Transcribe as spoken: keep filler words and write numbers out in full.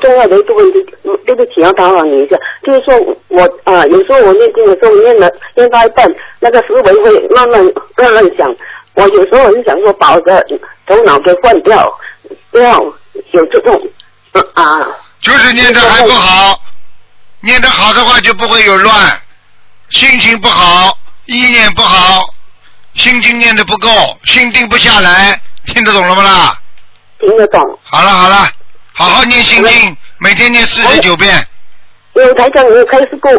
重要的一个问题，对不起要打扰你一下，就是说我啊、呃，有时候我念经的时候念了念到一半，那个思维会慢慢慢慢想，我有时候很想说把我的头脑给换掉，不要有这种啊。 就是念得还不好，念得好的话就不会有乱，心情不好，意念不好，心经念得不够，心定不下来，听得懂了吗啦？ 听得懂。 好了好了，好好念心经，每天念四十九遍。 有台长，你有开示过